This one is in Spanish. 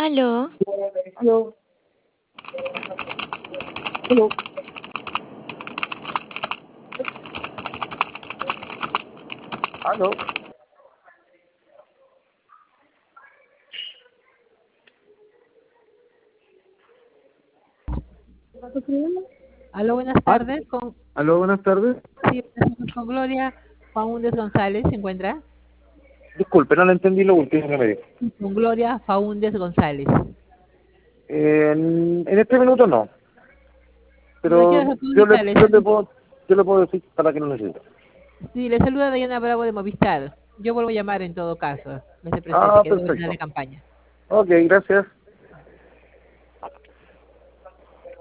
Aló, Aló, aló, aló. Aló, buenas Ah, tardes. aló, buenas tardes. Sí, con Gloria Faúndez González, ¿se encuentra? Disculpe, no le entendí lo último que me dijo. Con Gloria Faúndez González. En este minuto no, No quiero pero hacer publicidades. yo le puedo decir para que no necesite. Sí, le saluda Diana Bravo de Movistar. Yo vuelvo a llamar en todo caso, desde presente, Ah, que es la de perfecto. campaña. Ok, gracias.